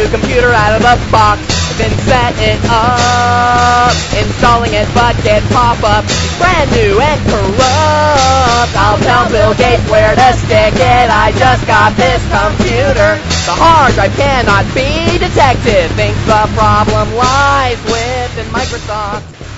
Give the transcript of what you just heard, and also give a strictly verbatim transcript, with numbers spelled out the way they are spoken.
computer out of the box, then set it up, installing it but get pop-up, brand new and corrupt. I'll tell Bill Gates where to stick it, I just got this computer. The hard drive cannot be detected, thinks the problem lies within Microsoft.